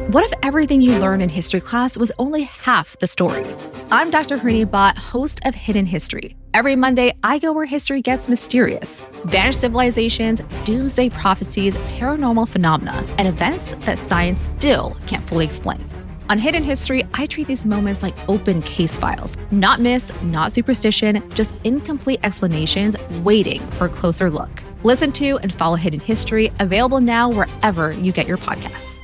What if everything you learned in history class was only half the story? I'm Dr. Harini Bhatt, host of Hidden History. Every Monday, I go where history gets mysterious. Vanished civilizations, doomsday prophecies, paranormal phenomena, and events that science still can't fully explain. On Hidden History, I treat these moments like open case files. Not myths, not superstition, just incomplete explanations waiting for a closer look. Listen to and follow Hidden History, available now wherever you get your podcasts.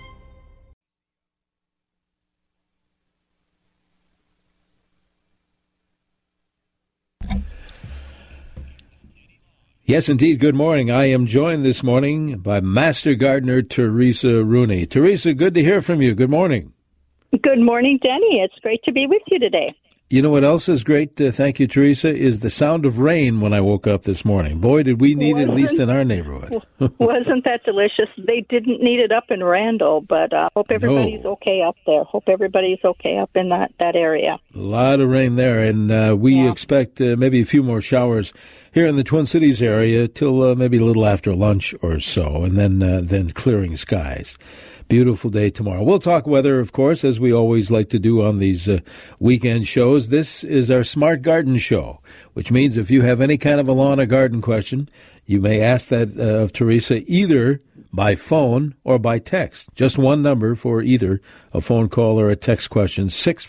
Yes, indeed. Good morning. I am joined this morning by Master Gardener Teresa Rooney. Teresa, good to hear from you. Good morning. Good morning, Denny. It's great to be with you today. You know what else is great, thank you, Teresa, is the sound of rain when I woke up this morning. Boy, did we need it, at least in our neighborhood. Wasn't that delicious? They didn't need it up in Randall, but hope everybody's okay up there. Hope everybody's okay up in that area. A lot of rain there, and we expect maybe a few more showers here in the Twin Cities area till maybe a little after lunch or so, and then clearing skies. Beautiful day tomorrow. We'll talk weather, of course, as we always like to do on these weekend shows. This is our Smart Garden Show, which means if you have any kind of a lawn or garden question, you may ask that of Teresa either by phone or by text. Just one number for either a phone call or a text question,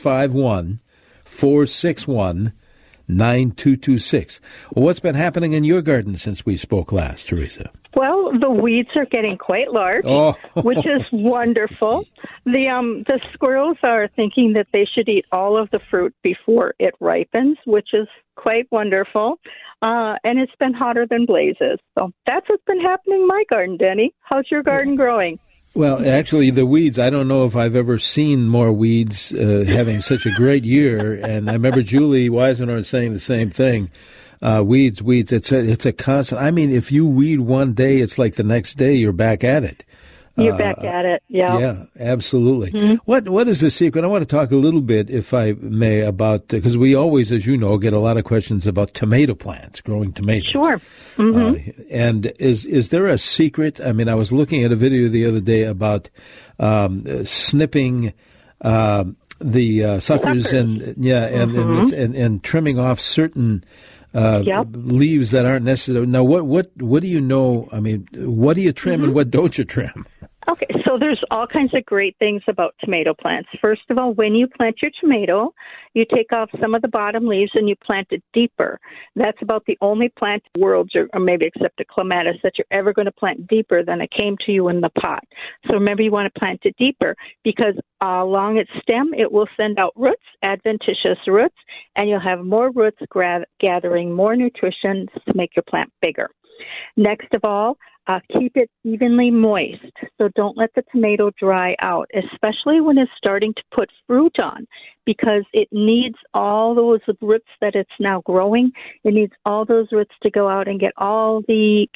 651-461-9226. Well, what's been happening in your garden since we spoke last, Teresa? Well, the weeds are getting quite large, which is wonderful. The squirrels are thinking that they should eat all of the fruit before it ripens, which is quite wonderful. And it's been hotter than blazes. So that's what's been happening in my garden, Denny. How's your garden growing? Well, actually, the weeds, I don't know if I've ever seen more weeds having such a great year. And I remember Julie Weisenhorn saying the same thing. Weeds, it's a constant. I mean, if you weed one day, it's like the next day you're back at it. You're back at it, yeah. Yeah, absolutely. Mm-hmm. What is the secret? I want to talk a little bit, if I may, about, because we always, as you know, get a lot of questions about tomato plants, growing tomatoes. Sure. Mm-hmm. And is there a secret? I mean, I was looking at a video the other day about snipping the suckers and trimming off certain leaves that aren't necessary. Now, what do you know? I mean, what do you trim and what don't you trim? Okay, so there's all kinds of great things about tomato plants. First of all, when you plant your tomato, you take off some of the bottom leaves and you plant it deeper. That's about the only plant in the world, or maybe except a clematis, that you're ever going to plant deeper than it came to you in the pot. So remember, you want to plant it deeper because along its stem, it will send out roots, adventitious roots, and you'll have more roots gathering more nutrition to make your plant bigger. Next of all, keep it evenly moist. So don't let the tomato dry out, especially when it's starting to put fruit on, because it needs all those roots that it's now growing. It needs all those roots to go out and get all the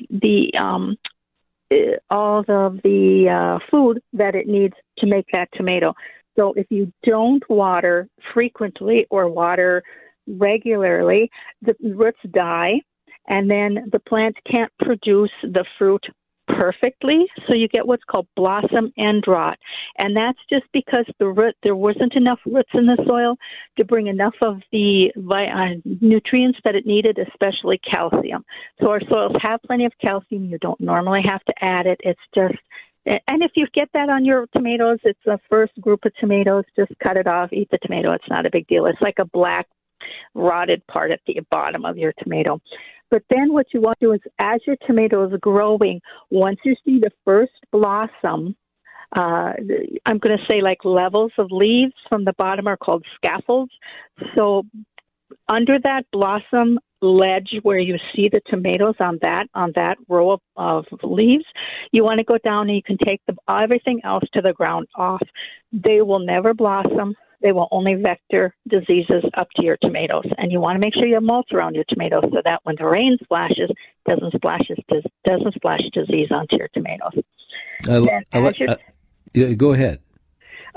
food that it needs to make that tomato. So if you don't water frequently or water regularly, the roots die. And then the plant can't produce the fruit perfectly, so you get what's called blossom end rot. And that's just because there wasn't enough roots in the soil to bring enough of the nutrients that it needed, especially calcium. So our soils have plenty of calcium. You don't normally have to add it. It's just, and if you get that on your tomatoes, it's the first group of tomatoes, just cut it off, eat the tomato. It's not a big deal. It's like a black rotted part at the bottom of your tomato. But then what you want to do is, as your tomato is growing, once you see the first blossom, I'm going to say like levels of leaves from the bottom are called scaffolds. So under that blossom ledge where you see the tomatoes on that row of leaves, you want to go down and you can take everything else to the ground off. They will never blossom. They will only vector diseases up to your tomatoes. And you want to make sure you have mulch around your tomatoes so that when the rain splashes, doesn't splash disease onto your tomatoes. Go ahead.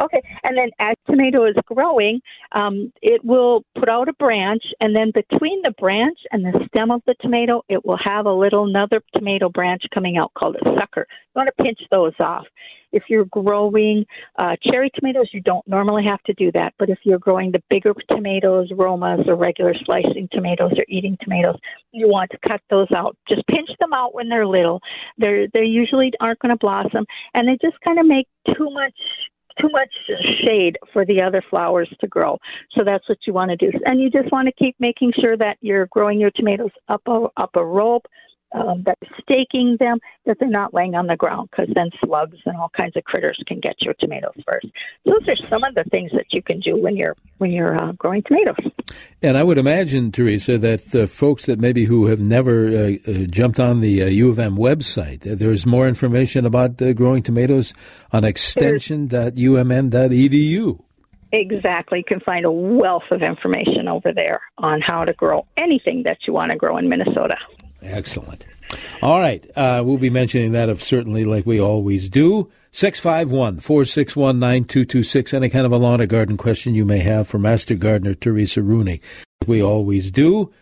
Okay, and then as tomato is growing, it will put out a branch, and then between the branch and the stem of the tomato, it will have another tomato branch coming out called a sucker. You want to pinch those off. If you're growing cherry tomatoes, you don't normally have to do that. But if you're growing the bigger tomatoes, Romas, or regular slicing tomatoes or eating tomatoes, you want to cut those out. Just pinch them out when they're little. They usually aren't going to blossom, and they just kind of make too much shade for the other flowers to grow. So that's what you want to do. And you just want to keep making sure that you're growing your tomatoes up a rope, that you're staking them, that they're not laying on the ground, because then slugs and all kinds of critters can get your tomatoes first. Those are some of the things that you can do when you're growing tomatoes. And I would imagine, Teresa, that folks that maybe who have never jumped on the U of M website, there's more information about growing tomatoes on extension.umn.edu. Exactly. You can find a wealth of information over there on how to grow anything that you want to grow in Minnesota. Excellent. All right. We'll be mentioning that certainly like we always do. 651-461-9226. Any kind of a lawn or garden question you may have for Master Gardener Teresa Rooney. We always do.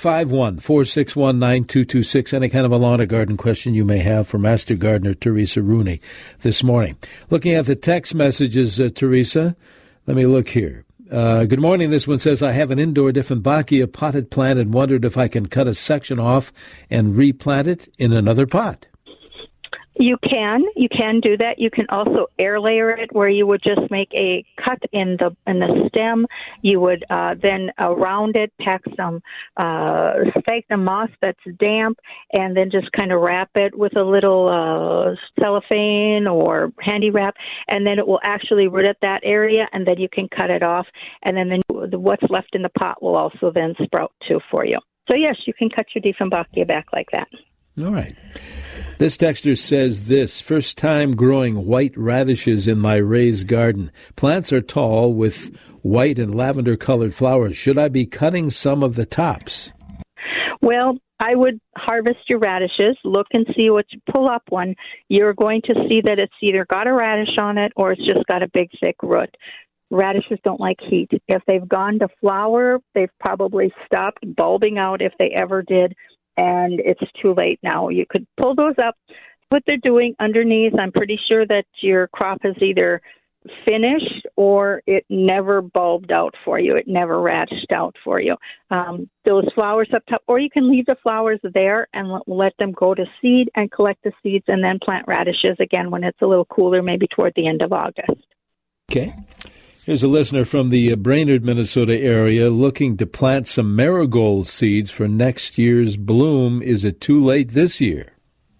651-461-9226. Any kind of a lawn or garden question you may have for Master Gardener Teresa Rooney this morning. Looking at the text messages, Teresa, let me look here. Good morning. This one says, I have an indoor Dieffenbachia potted plant and wondered if I can cut a section off and replant it in another pot. You can do that. You can also air layer it, where you would just make a cut in the stem. You would then around it pack some sphagnum moss that's damp, and then just kind of wrap it with a little cellophane or handy wrap, and then it will actually root at that area, and then you can cut it off, and then what's left in the pot will also then sprout too for you. So yes, you can cut your Dieffenbachia back like that. All right. This texter says this: first time growing white radishes in my raised garden. Plants are tall with white and lavender colored flowers. Should I be cutting some of the tops? Well, I would harvest your radishes, look and see what you pull up one. You're going to see that it's either got a radish on it or it's just got a big thick root. Radishes don't like heat. If they've gone to flower, they've probably stopped bulbing out if they ever did. And it's too late now. You could pull those up. What they're doing underneath, I'm pretty sure that your crop is either finished or it never bulbed out for you. It never radished out for you. Those flowers up top, or you can leave the flowers there and let them go to seed and collect the seeds and then plant radishes again when it's a little cooler, maybe toward the end of August. Okay. Here's a listener from the Brainerd, Minnesota area looking to plant some marigold seeds for next year's bloom. Is it too late this year?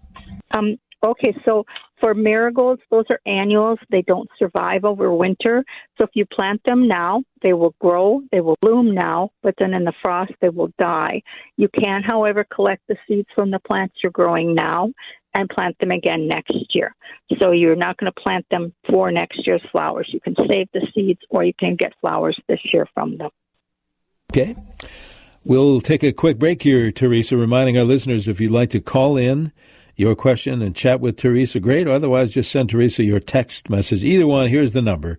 Okay, so for marigolds, those are annuals. They don't survive over winter. So if you plant them now, they will grow, they will bloom now, but then in the frost, they will die. You can, however, collect the seeds from the plants you're growing now and plant them again next year. So you're not going to plant them for next year's flowers. You can save the seeds or you can get flowers this year from them. Okay. We'll take a quick break here, Teresa, reminding our listeners if you'd like to call in your question and chat with Teresa, great. Or otherwise, just send Teresa your text message. Either one, here's the number,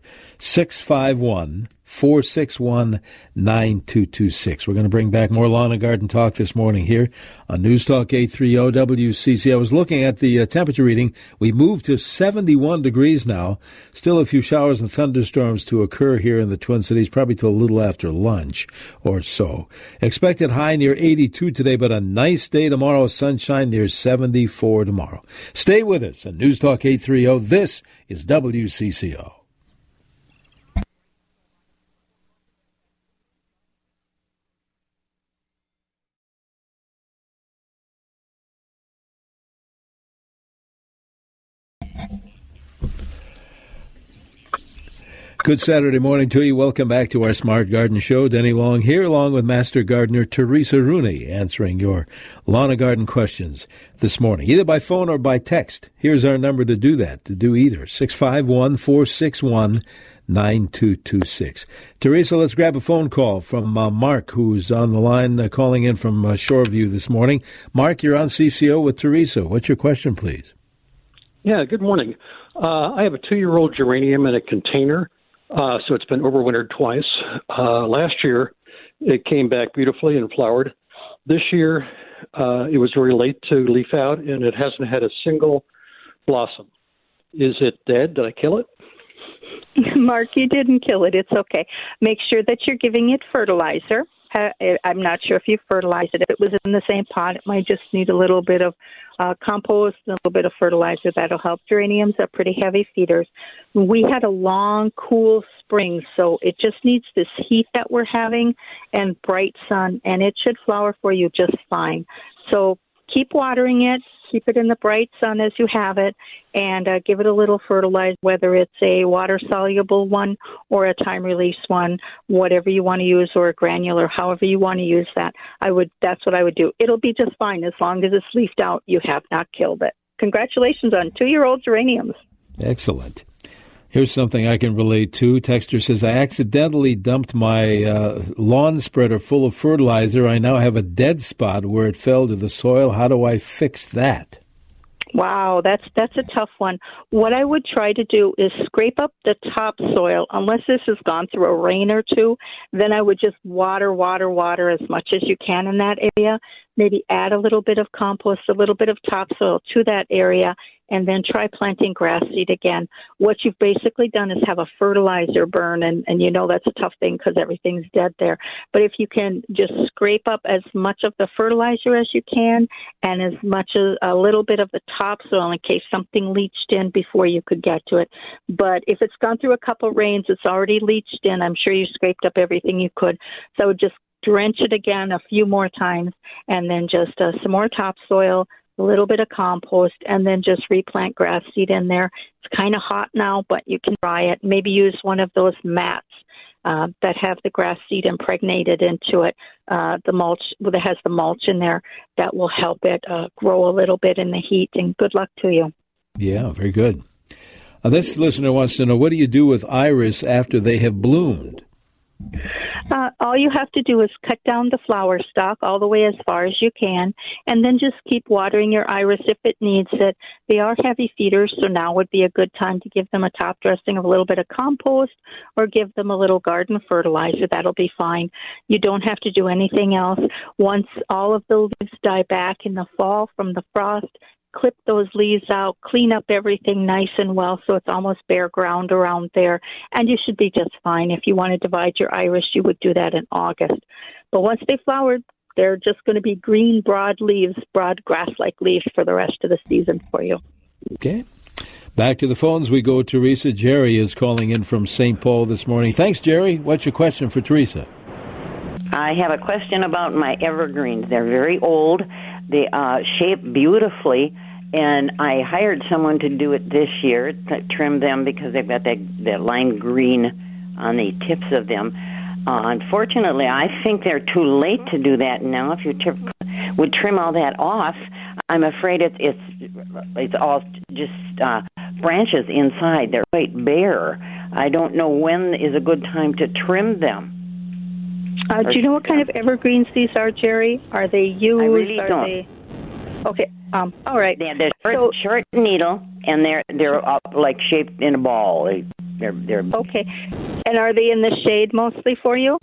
651-461-9226. We're going to bring back more lawn and garden talk this morning here on News Talk 830 WCC. I was looking at the temperature reading. We moved to 71 degrees now. Still a few showers and thunderstorms to occur here in the Twin Cities, probably till a little after lunch or so. Expected high near 82 today, but a nice day tomorrow. Sunshine near 74 tomorrow. Stay with us on News Talk 830. This is WCCO. Good Saturday morning to you. Welcome back to our Smart Garden Show. Denny Long here, along with Master Gardener Teresa Rooney, answering your lawn and garden questions this morning, either by phone or by text. Here's our number to do that, to do either, 651-461-9226. Teresa, let's grab a phone call from Mark, who's on the line, calling in from Shoreview this morning. Mark, you're on CCO with Teresa. What's your question, please? Yeah, good morning. I have a 2-year-old geranium in a container, so it's been overwintered twice. Last year, it came back beautifully and flowered. This year, it was very late to leaf out, and it hasn't had a single blossom. Is it dead? Did I kill it? Mark, you didn't kill it. It's okay. Make sure that you're giving it fertilizer. I'm not sure if you fertilized it. If it was in the same pot, it might just need a little bit of compost and a little bit of fertilizer. That'll help. Geraniums are pretty heavy feeders. We had a long, cool spring, so it just needs this heat that we're having and bright sun, and it should flower for you just fine. So keep watering it. Keep it in the bright sun as you have it, and give it a little fertilizer, whether it's a water-soluble one or a time-release one, whatever you want to use, or a granular, however you want to use that. That's what I would do. It'll be just fine as long as it's leafed out. You have not killed it. Congratulations on 2-year-old geraniums. Excellent. Here's something I can relate to. Texter says, I accidentally dumped my lawn spreader full of fertilizer. I now have a dead spot where it fell to the soil. How do I fix that? Wow, that's a tough one. What I would try to do is scrape up the topsoil. Unless this has gone through a rain or two, then I would just water as much as you can in that area. Maybe add a little bit of compost, a little bit of topsoil to that area, and then try planting grass seed again. What you've basically done is have a fertilizer burn, and you know that's a tough thing because everything's dead there. But if you can just scrape up as much of the fertilizer as you can and as much as a little bit of the topsoil in case something leached in before you could get to it. But if it's gone through a couple rains, it's already leached in. I'm sure you scraped up everything you could. So I would just drench it again a few more times, and then just some more topsoil, a little bit of compost, and then just replant grass seed in there. It's kind of hot now, but you can try it. Maybe use one of those mats that have the grass seed impregnated into it, the mulch that has the mulch in there. That will help it grow a little bit in the heat, and good luck to you. Yeah, very good. This listener wants to know, what do you do with iris after they have bloomed? All you have to do is cut down the flower stalk all the way as far as you can, and then just keep watering your iris if it needs it. They are heavy feeders, so now would be a good time to give them a top dressing of a little bit of compost or give them a little garden fertilizer. That'll be fine. You don't have to do anything else. Once all of the leaves die back in the fall from the frost, clip those leaves out, clean up everything nice and well so it's almost bare ground around there, and you should be just fine. If you want to divide your iris, you would do that in August. But once they flowered, they're just going to be green, broad leaves, broad grass-like leaves for the rest of the season for you. Okay. Back to the phones we go. Teresa. Jerry is calling in from St. Paul this morning. Thanks, Jerry. What's your question for Teresa? I have a question about my evergreens. They're very old. They shape beautifully, and I hired someone to do it this year, to trim them because they've got that lime green on the tips of them. Unfortunately, I think they're too late to do that now. If you would trim all that off, I'm afraid it's all just branches inside. They're quite bare. I don't know when is a good time to trim them. Do you know what kind of evergreens these are, Jerry? Are they used? I really don't. Okay. All right. They're short needle, and they're like shaped in a ball. They're okay. And are they in the shade mostly for you?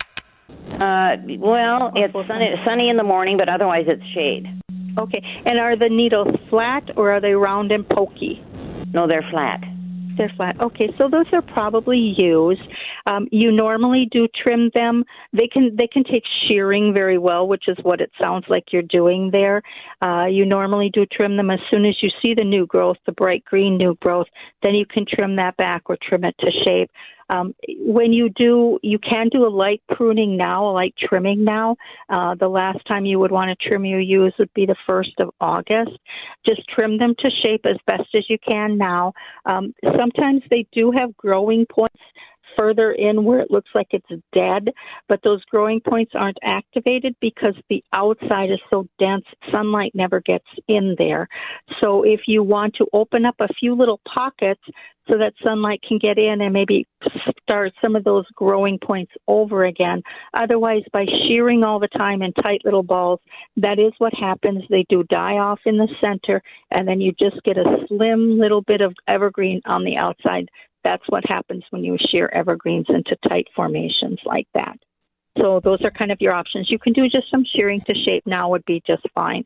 Well, it's sunny in the morning, but otherwise it's shade. Okay. And are the needles flat or are they round and pokey? No, they're flat. They're flat. Okay, so those are probably used. You normally do trim them. They can take shearing very well, which is what it sounds like you're doing there. You normally do trim them as soon as you see the new growth, the bright green new growth. Then you can trim that back or trim it to shape. When you do, you can do a light pruning now, a light trimming now. The last time you would want to trim your yews would be the 1st of August. Just trim them to shape as best as you can now. Sometimes they do have growing points further in where it looks like it's dead, but those growing points aren't activated because the outside is so dense, sunlight never gets in there. So if you want to open up a few little pockets so that sunlight can get in and maybe start some of those growing points over again. Otherwise, by shearing all the time in tight little balls, that is what happens. They do die off in the center, and then you just get a slim little bit of evergreen on the outside. That's what happens when you shear evergreens into tight formations like that. So those are kind of your options. You can do just some shearing to shape now would be just fine.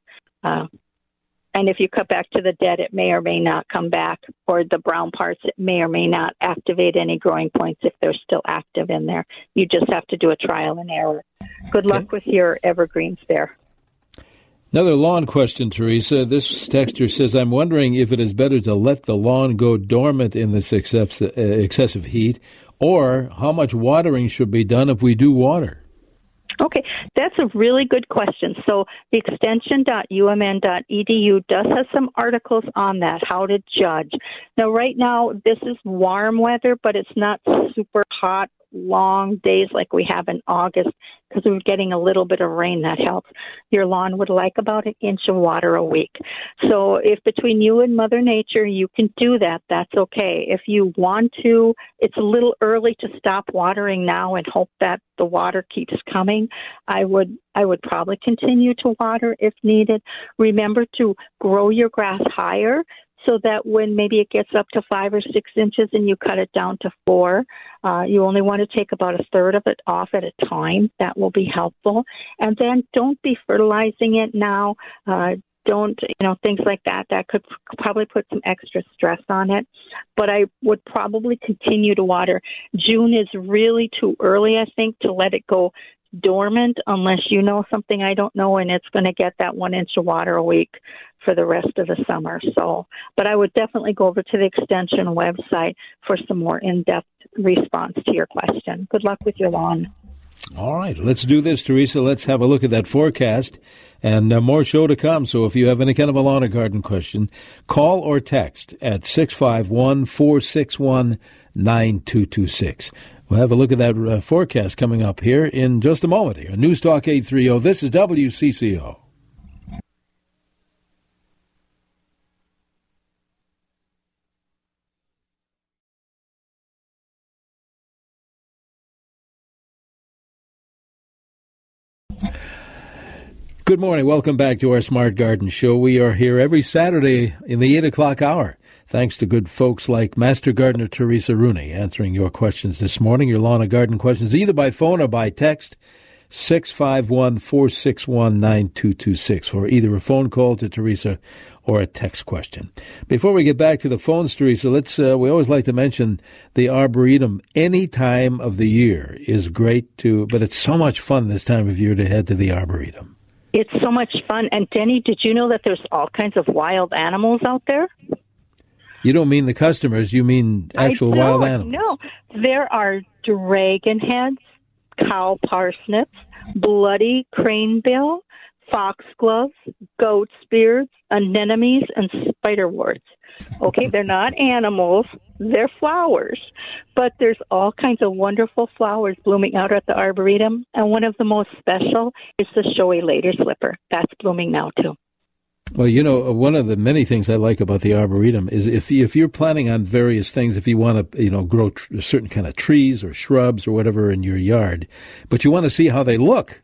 And if you cut back to the dead, it may or may not come back, or the brown parts, it may or may not activate any growing points if they're still active in there. You just have to do a trial and error. Good luck with your evergreens there. Another lawn question, Teresa. This texter says, I'm wondering if it is better to let the lawn go dormant in this excessive heat, or how much watering should be done if we do water. Okay, that's a really good question. So the extension.umn.edu does have some articles on that, how to judge. Now, right now, this is warm weather, but it's not super hot, long days like we have in August because we're getting a little bit of rain. That helps. Your lawn would like about an inch of water a week. So if between you and Mother Nature you can do that, that's okay. If you want to, it's a little early to stop watering now and hope that the water keeps coming. I would probably continue to water if needed. Remember to grow your grass higher, so that when maybe it gets up to 5 or 6 inches and you cut it down to 4, you only want to take about a third of it off at a time. That will be helpful. And then don't be fertilizing it now. Don't, things like that. That could probably put some extra stress on it. But I would probably continue to water. June is really too early, I think, to let it go dormant unless you know something I don't know, and it's going to get that 1 inch of water a week for the rest of the summer. So, but I would definitely go over to the Extension website for some more in-depth response to your question. Good luck with your lawn. All right, let's do this, Teresa. Let's have a look at that forecast, and more show to come. So if you have any kind of a lawn or garden question, call or text at 651-461-9226. We'll have a look at that forecast coming up here in just a moment here. News Talk 830. This is WCCO. Good morning. Welcome back to our Smart Garden Show. We are here every Saturday in the 8 o'clock hour. Thanks to good folks like Master Gardener Teresa Rooney answering your questions this morning, your lawn and garden questions, either by phone or by text, 651-461-9226, for either a phone call to Teresa or a text question. Before we get back to the phones, Teresa, we always like to mention the Arboretum. Any time of the year is great but it's so much fun this time of year to head to the Arboretum. It's so much fun. And Denny, did you know that there's all kinds of wild animals out there? You don't mean the customers, you mean actual wild animals. No, there are dragon heads, cow parsnips, bloody cranebill, foxgloves, goat spears, anemones, and spiderworts. Okay, they're not animals, they're flowers. But there's all kinds of wonderful flowers blooming out at the Arboretum, and one of the most special is the showy later slipper. That's blooming now, too. Well, one of the many things I like about the Arboretum is if you're planning on various things, if you want to, grow certain kind of trees or shrubs or whatever in your yard, but you want to see how they look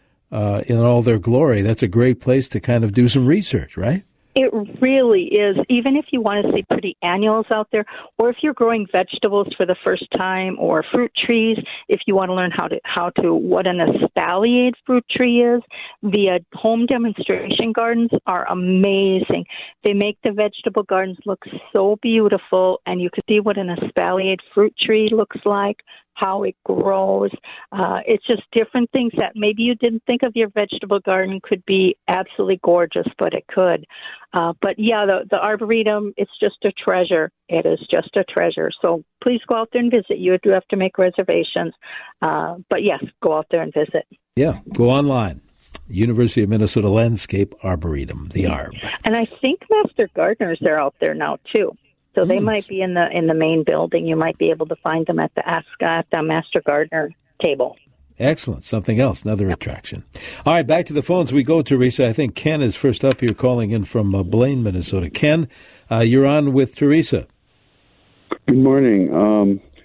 in all their glory, that's a great place to kind of do some research, right? It really is. Even if you want to see pretty annuals out there, or if you're growing vegetables for the first time, or fruit trees, if you want to learn what an espaliered fruit tree is, the home demonstration gardens are amazing. They make the vegetable gardens look so beautiful, and you can see what an espaliered fruit tree looks like, how it grows. It's just different things that maybe you didn't think of your vegetable garden could be absolutely gorgeous, but it could. But yeah, the Arboretum, it's just a treasure. It is just a treasure. So please go out there and visit. You do have to make reservations. But yes, go out there and visit. Yeah, go online. University of Minnesota Landscape Arboretum, the ARB. And I think Master Gardeners are out there now, too. So they might be in the main building. You might be able to find them at the Master Gardener table. Excellent. Something else, another attraction. All right, back to the phones we go, Teresa. I think Ken is first up here calling in from Blaine, Minnesota. Ken, you're on with Teresa. Good morning.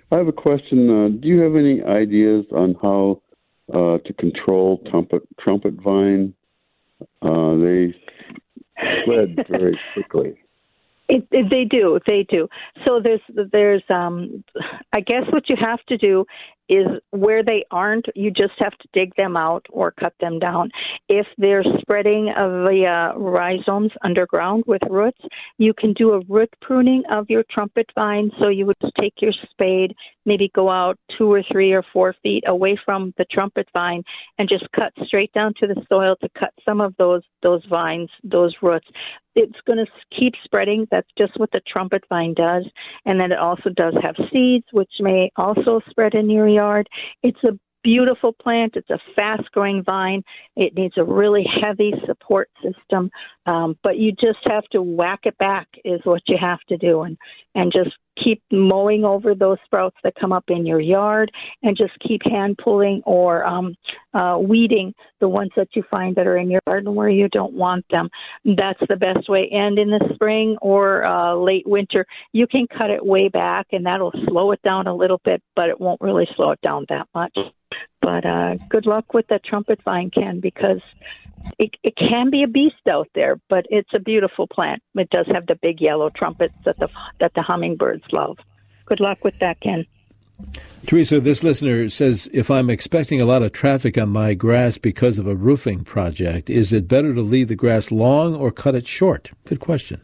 I have a question. Do you have any ideas on how to control trumpet vine? They spread very quickly. They do. So there's I guess what you have to do is where they aren't, you just have to dig them out or cut them down. If they're spreading via rhizomes underground with roots, you can do a root pruning of your trumpet vine. So you would just take your spade, maybe go out 2 or 3 or 4 feet away from the trumpet vine and just cut straight down to the soil to cut some of those vines, those roots. It's going to keep spreading. That's just what the trumpet vine does. And then it also does have seeds, which may also spread in your yard. It's a beautiful plant. It's a fast-growing vine. It needs a really heavy support system, but you just have to whack it back is what you have to do, and just keep mowing over those sprouts that come up in your yard, and just keep hand pulling or weeding the ones that you find that are in your garden where you don't want them. That's the best way. And in the spring or late winter, you can cut it way back, and that'll slow it down a little bit, but it won't really slow it down that much. But good luck with the trumpet vine, Ken, because it can be a beast out there, but it's a beautiful plant. It does have the big yellow trumpets that the hummingbirds love. Good luck with that, Ken. Teresa, this listener says, if I'm expecting a lot of traffic on my grass because of a roofing project, is it better to leave the grass long or cut it short? Good question.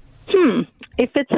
If it's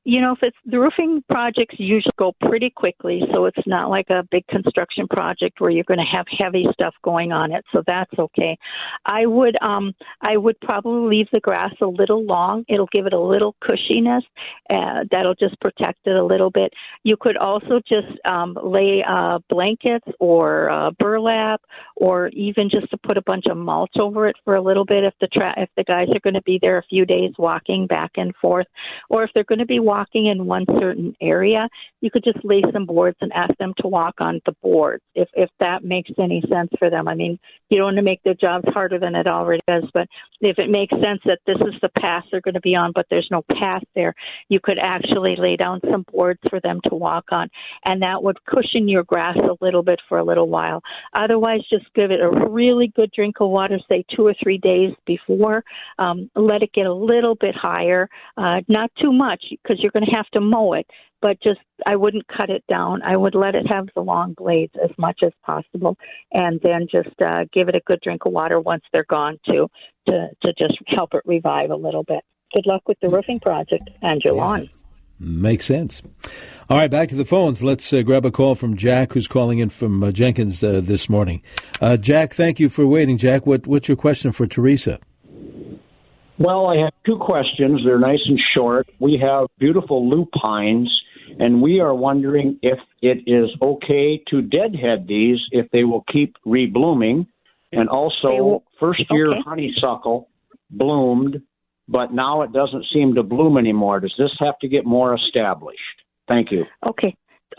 the roofing projects usually go pretty quickly, so it's not like a big construction project where you're going to have heavy stuff going on it, so that's okay. I would probably leave the grass a little long. It'll give it a little cushiness. That'll just protect it a little bit. You could also just lay blankets or burlap, or even just to put a bunch of mulch over it for a little bit if the guys are going to be there a few days walking back and forth. Or if they're going to be walking in one certain area, you could just lay some boards and ask them to walk on the boards, if that makes any sense for them. I mean, you don't want to make their jobs harder than it already is, but if it makes sense that this is the path they're going to be on, but there's no path there, you could actually lay down some boards for them to walk on, and that would cushion your grass a little bit for a little while. Otherwise, just give it a really good drink of water, say 2 or 3 days before. Let it get a little bit higher, not too much because you're going to have to mow it, but just I wouldn't cut it down. I would let it have the long blades as much as possible, and then just give it a good drink of water once they're gone to just help it revive a little bit. Good luck with the roofing project and your lawn. Makes sense. All right, back to the phones. Let's grab a call from Jack, who's calling in from Jenkins this morning. Jack, thank you for waiting. Jack, what's your question for Teresa? Well, I have 2 questions. They're nice and short. We have beautiful lupines, and we are wondering if it is okay to deadhead these if they will keep reblooming. And also, first-year honeysuckle bloomed, but now it doesn't seem to bloom anymore. Does this have to get more established? Thank you. Okay,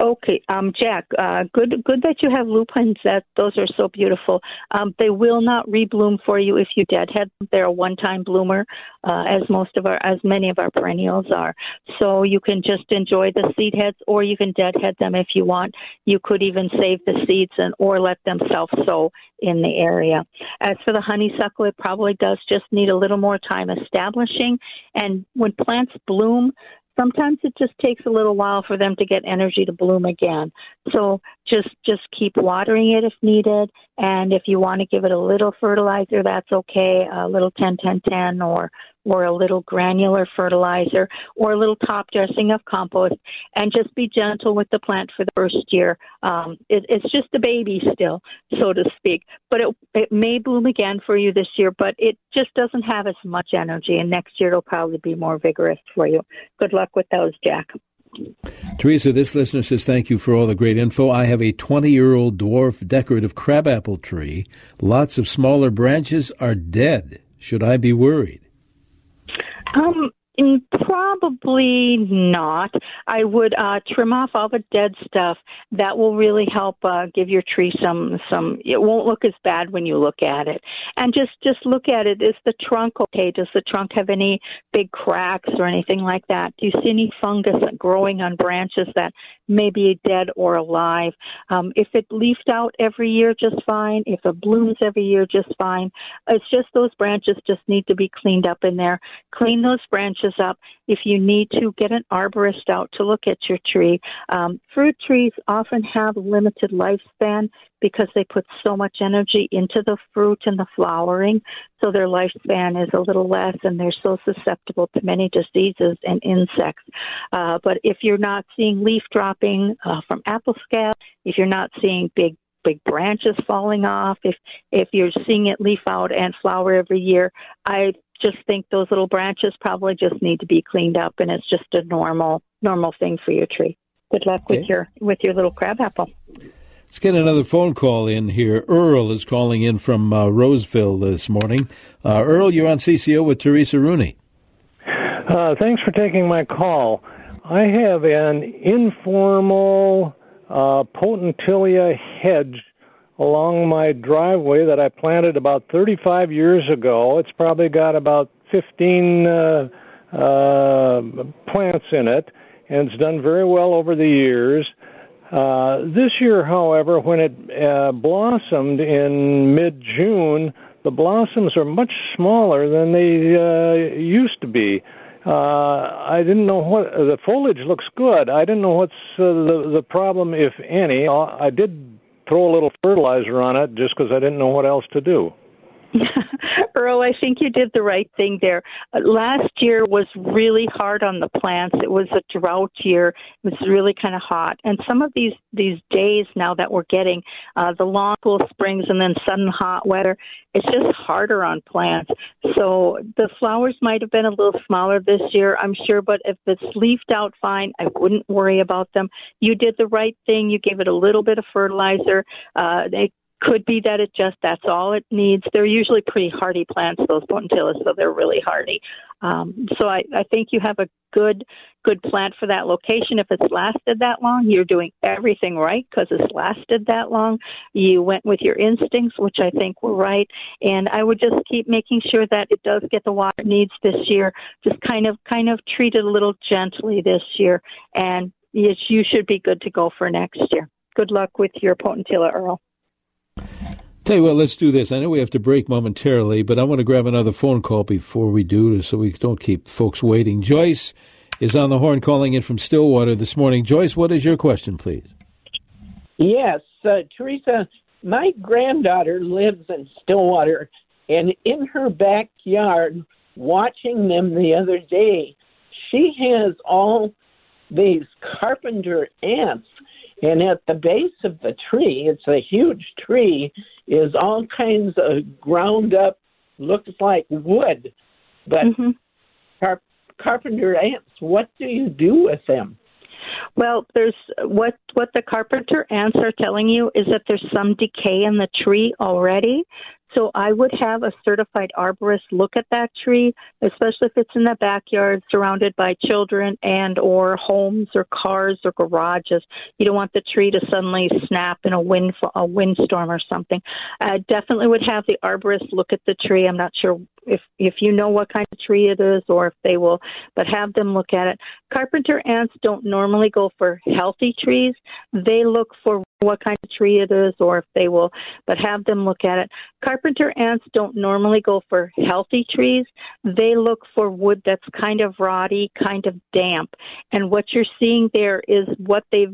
Jack, good that you have lupines. Those are so beautiful. They will not rebloom for you if you deadhead them. They're a one-time bloomer, as many of our perennials are. So you can just enjoy the seed heads, or you can deadhead them if you want. You could even save the seeds or let them self-sow in the area. As for the honeysuckle, it probably does just need a little more time establishing. And when plants bloom, sometimes it just takes a little while for them to get energy to bloom again. So just keep watering it if needed. And if you want to give it a little fertilizer, that's okay, a little 10-10-10 or a little granular fertilizer or a little top dressing of compost. And just be gentle with the plant for the first year. It's just a baby still, so to speak. But it may bloom again for you this year, but it just doesn't have as much energy. And next year it'll probably be more vigorous for you. Good luck with those, Jack. Teresa, this listener says, thank you for all the great info. I have a 20-year-old dwarf decorative crabapple tree. Lots of smaller branches are dead. Should I be worried? Probably not. I would trim off all the dead stuff. That will really help give your tree some. It won't look as bad when you look at it. And just look at it. Is the trunk okay? Does the trunk have any big cracks or anything like that? Do you see any fungus growing on branches that may be dead or alive? If it leafed out every year, just fine. If it blooms every year, just fine. It's just those branches just need to be cleaned up in there. Clean those branches up. If you need to, get an arborist out to look at your tree. Fruit trees often have limited lifespan because they put so much energy into the fruit and the flowering, so their lifespan is a little less, and they're so susceptible to many diseases and insects. But if you're not seeing leaf dropping from apple scab, if you're not seeing big branches falling off, if you're seeing it leaf out and flower every year, I just think those little branches probably just need to be cleaned up, and it's just a normal thing for your tree. Good luck with your little crabapple. Let's get another phone call in here. Earl is calling in from Roseville this morning. Earl, you're on CCO with Teresa Rooney. Thanks for taking my call. I have an informal potentilia hedge along my driveway that I planted about 35 years ago. It's probably got about 15 plants in it, and it's done very well over the years. This year, however, when it blossomed in mid-June, the blossoms are much smaller than they used to be. I didn't know the foliage looks good. I didn't know what's the problem, if any. I did throw a little fertilizer on it just because I didn't know what else to do. Earl, I think you did the right thing there. Last year was really hard on the plants. It was a drought year. It was really kind of hot. And some of these days now that we're getting, the long, cool springs and then sudden hot weather, it's just harder on plants. So the flowers might have been a little smaller this year, I'm sure, but if it's leafed out fine, I wouldn't worry about them. You did the right thing. You gave it a little bit of fertilizer. They could be that that's all it needs. They're usually pretty hardy plants, those potentilas, so they're really hardy. So I think you have a good plant for that location. If it's lasted that long, you're doing everything right because it's lasted that long. You went with your instincts, which I think were right. And I would just keep making sure that it does get the water it needs this year. Just kind of treat it a little gently this year, and you should be good to go for next year. Good luck with your potentilla, Earl. Tell you what, let's do this. I know we have to break momentarily, but I want to grab another phone call before we do so we don't keep folks waiting. Joyce is on the horn calling in from Stillwater this morning. Joyce, what is your question, please? Yes, Teresa, my granddaughter lives in Stillwater, and in her backyard, watching them the other day, she has all these carpenter ants. And at the base of the tree, it's a huge tree, is all kinds of ground up, looks like wood. But carpenter ants, what do you do with them? Well, there's what the carpenter ants are telling you is that there's some decay in the tree already. So I would have a certified arborist look at that tree, especially if it's in the backyard surrounded by children and or homes or cars or garages. You don't want the tree to suddenly snap in a windstorm or something. I definitely would have the arborist look at the tree. I'm not sure if you know what kind of tree it is or if they will, but have them look at it. Carpenter ants don't normally go for healthy trees. They look for what kind of tree it is or if they will, but have them look at it. Carpenter ants don't normally go for healthy trees. They look for wood that's kind of rotty, kind of damp. And what you're seeing there is what they've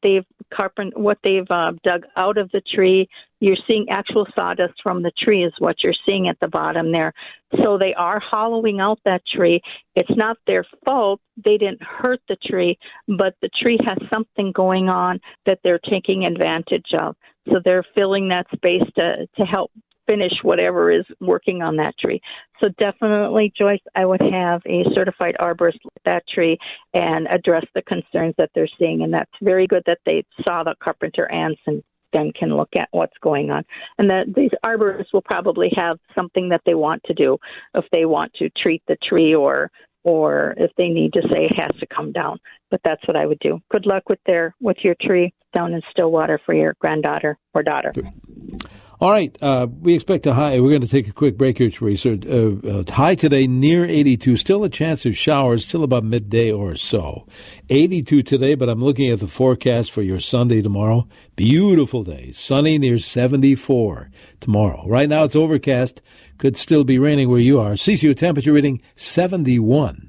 dug out of the tree. You're seeing actual sawdust from the tree is what you're seeing at the bottom there. So they are hollowing out that tree. It's not their fault. They didn't hurt the tree, but the tree has something going on that they're taking advantage of. So they're filling that space to help finish whatever is working on that tree. So definitely, Joyce, I would have a certified arborist look at that tree and address the concerns that they're seeing. And that's very good that they saw the carpenter ants and then can look at what's going on. And these arborists will probably have something that they want to do if they want to treat the tree or or if they need to say it has to come down. But that's what I would do. Good luck with your tree down in Stillwater for your granddaughter or daughter. All right, we expect a high. We're going to take a quick break here, Teresa. High today near 82. Still a chance of showers, still about midday or so. 82 today, but I'm looking at the forecast for your Sunday tomorrow. Beautiful day. Sunny near 74 tomorrow. Right now it's overcast. Could still be raining where you are. CCO temperature reading 71.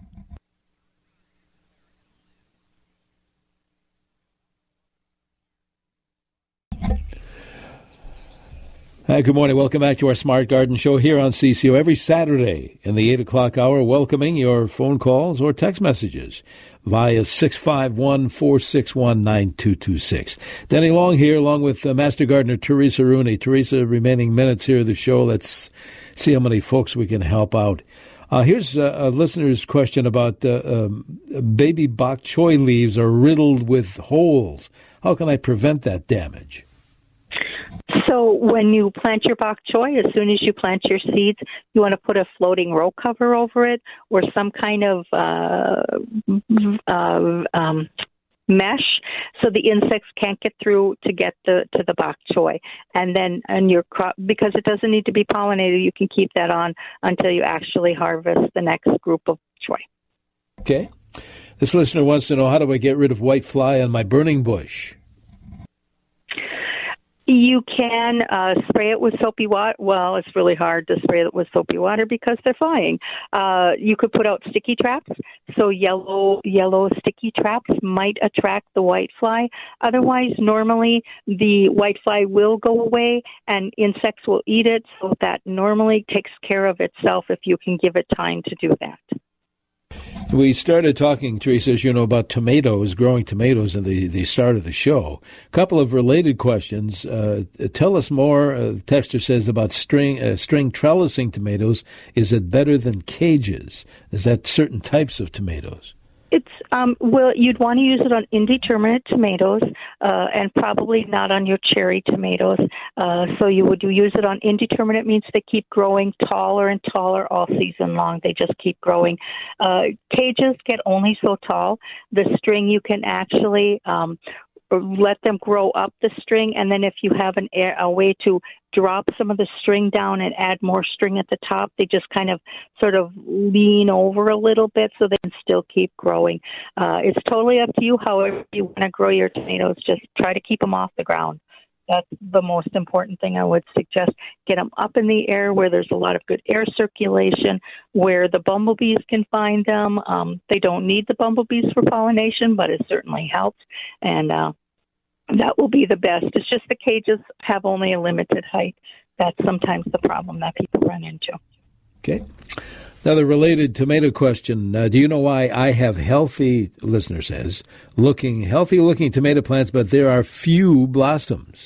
Hi, good morning. Welcome back to our Smart Garden Show here on CCO every Saturday in the 8 o'clock hour, welcoming your phone calls or text messages via 651-461-9226. Denny Long here, along with Master Gardener Teresa Rooney. Teresa, remaining minutes here of the show. Let's see how many folks we can help out. Here's a listener's question about baby bok choy leaves are riddled with holes. How can I prevent that damage? So when you plant your bok choy, as soon as you plant your seeds, you want to put a floating row cover over it or some kind of mesh so the insects can't get through to get to the bok choy. And then your crop, because it doesn't need to be pollinated, you can keep that on until you actually harvest the next group of choy. Okay. This listener wants to know, how do I get rid of white fly on my burning bush? You can spray it with soapy water. Well, it's really hard to spray it with soapy water because they're flying. You could put out sticky traps. So yellow sticky traps might attract the whitefly. Otherwise, normally the whitefly will go away and insects will eat it. So that normally takes care of itself if you can give it time to do that. We started talking, Teresa, as you know, about tomatoes, growing tomatoes at the start of the show. A couple of related questions. Tell us more, the texter says, about string trellising tomatoes. Is it better than cages? Is that certain types of tomatoes? It's well, you'd want to use it on indeterminate tomatoes and probably not on your cherry tomatoes. So you use it on indeterminate means they keep growing taller and taller all season long. They just keep growing. Cages get only so tall. The string you can actually let them grow up the string, and then if you have a way to drop some of the string down and add more string at the top, they just kind of sort of lean over a little bit so they can still keep growing. It's totally up to you. However you want to grow your tomatoes, just try to keep them off the ground. That's the most important thing I would suggest. Get them up in the air where there's a lot of good air circulation, where the bumblebees can find them. They don't need the bumblebees for pollination, but it certainly helps. And that will be the best. It's just the cages have only a limited height. That's sometimes the problem that people run into. Okay. Another related tomato question. Do you know why I have listener says, healthy looking tomato plants, but there are few blossoms?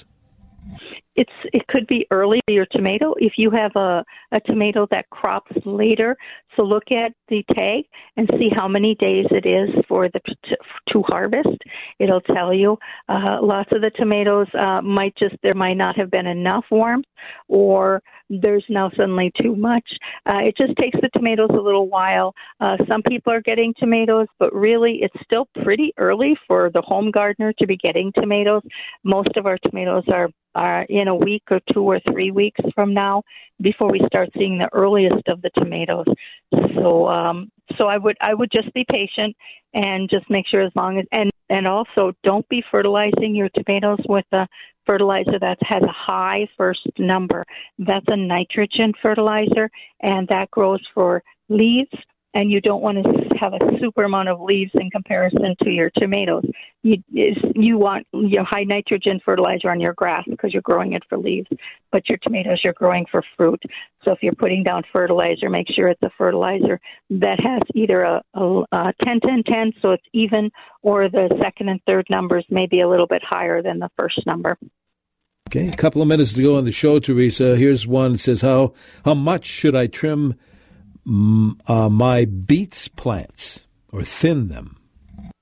It could be early your tomato. If you have a tomato that crops later, so look at the tag and see how many days it is for to harvest. It'll tell you. Lots of the tomatoes there might not have been enough warmth, or there's now suddenly too much. It just takes the tomatoes a little while. Some people are getting tomatoes, but really it's still pretty early for the home gardener to be getting tomatoes. Most of our tomatoes are in a week or 2 or 3 weeks from now before we start seeing the earliest of the tomatoes. So I would just be patient and just make sure and also don't be fertilizing your tomatoes with a fertilizer that has a high first number. That's a nitrogen fertilizer, and that grows for leaves. And you don't want to have a super amount of leaves in comparison to your tomatoes. You want your high nitrogen fertilizer on your grass because you're growing it for leaves, but your tomatoes you're growing for fruit. So if you're putting down fertilizer, make sure it's a fertilizer that has either a 10-10-10, so it's even, or the second and third numbers may be a little bit higher than the first number. Okay, a couple of minutes to go on the show, Teresa. Here's one that says, how much should I trim my beets plants or thin them?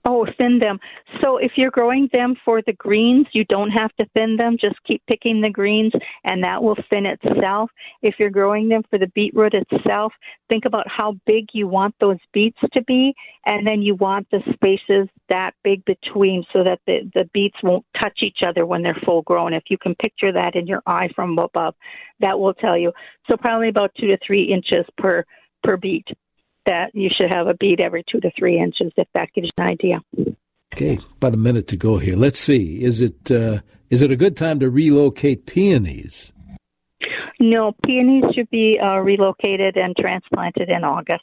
Oh, thin them. So if you're growing them for the greens, you don't have to thin them. Just keep picking the greens, and that will thin itself. If you're growing them for the beetroot itself, think about how big you want those beets to be, and then you want the spaces that big between so that the beets won't touch each other when they're full grown. If you can picture that in your eye from above, that will tell you. So probably about 2 to 3 inches per beet. That you should have a beet every 2 to 3 inches, if that gives you an idea. Okay, about a minute to go here. Let's see. Is it a good time to relocate peonies? No, peonies should be relocated and transplanted in August.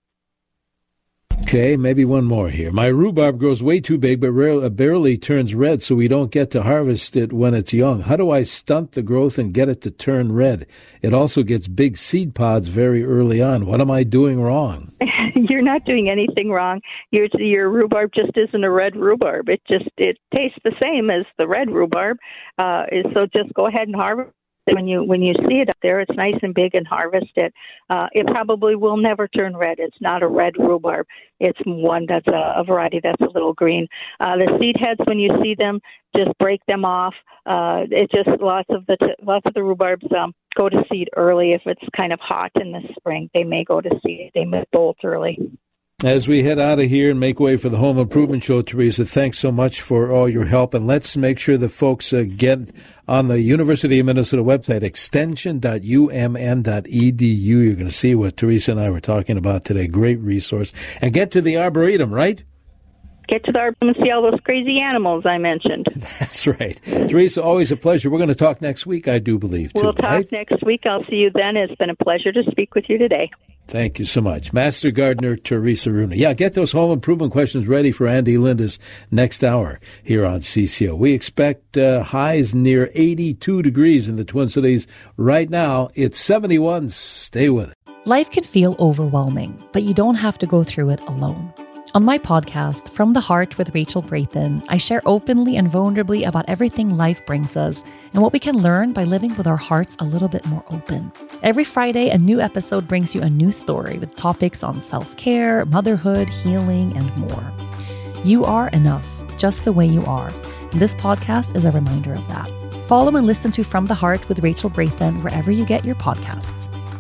Okay, maybe one more here. My rhubarb grows way too big, but barely turns red, so we don't get to harvest it when it's young. How do I stunt the growth and get it to turn red? It also gets big seed pods very early on. What am I doing wrong? You're not doing anything wrong. Your rhubarb just isn't a red rhubarb. It tastes the same as the red rhubarb. So just go ahead and harvest. When you see it up there, it's nice and big, and harvest it. It probably will never turn red. It's not a red rhubarb. It's one that's a variety that's a little green. The seed heads, when you see them, just break them off. It just lots of the rhubarbs go to seed early. If it's kind of hot in the spring, they may go to seed. They may bolt early. As we head out of here and make way for the Home Improvement Show, Teresa, thanks so much for all your help. And let's make sure the folks get on the University of Minnesota website, extension.umn.edu. You're going to see what Teresa and I were talking about today. Great resource. And get to the Arboretum, right? Get to the Arboretum and see all those crazy animals I mentioned. That's right. Teresa, always a pleasure. We're going to talk next week, I do believe, too. We'll talk next week. I'll see you then. It's been a pleasure to speak with you today. Thank you so much. Master Gardener Teresa Rooney. Yeah, get those home improvement questions ready for Andy Linda's next hour here on CCO. We expect highs near 82 degrees in the Twin Cities. Right now, it's 71. Stay with it. Life can feel overwhelming, but you don't have to go through it alone. On my podcast, From the Heart with Rachel Brathen, I share openly and vulnerably about everything life brings us and what we can learn by living with our hearts a little bit more open. Every Friday, a new episode brings you a new story with topics on self-care, motherhood, healing, and more. You are enough, just the way you are. And this podcast is a reminder of that. Follow and listen to From the Heart with Rachel Brathen wherever you get your podcasts.